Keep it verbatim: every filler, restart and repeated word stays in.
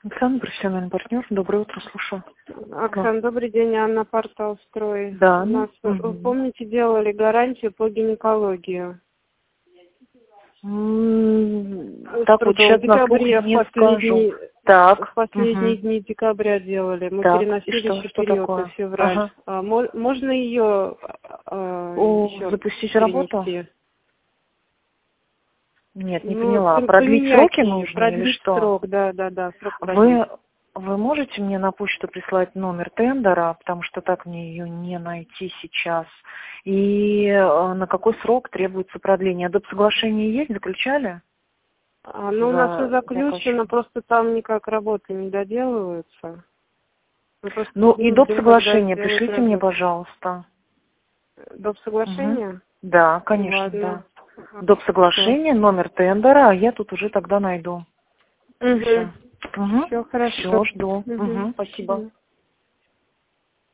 Оксана, профессиональный партнер. Доброе утро, слушаю. Оксана, добрый день, Анна, портал «Строй». Да. У нас, Угу. помните, делали гарантию по гинекологию? М-м, так, вот сейчас в на слух декабре, не в последние, скажу. Так. в последние Угу. дни декабря делали. Мы Так, и переносили что, еще что период такое? на февраль. Ага. А, мо- можно ее а, О, еще запустить перенести? работу? Нет, не Ну, поняла. пом- Продлить поменять сроки ее, нужно или продлить что? срок, да, да, да, срок продлить. Вы, вы можете мне на почту прислать номер тендера, потому что так мне ее не найти сейчас. И э, на какой срок требуется продление? Доп. Соглашение есть, заключали? А, ну, у нас все За заключено, заказчиком. просто там никак работы не доделываются. Мы просто Ну и не доп. ждем, когда Соглашение сделают пришлите мне, работу. пожалуйста. Доп. Угу. Соглашения? Да, Ну, конечно, да. ладно. Доп. Все. Соглашение, номер тендера, а я тут уже тогда найду. Угу. Все. Угу. Все хорошо. Все, жду. Угу. Угу. Спасибо.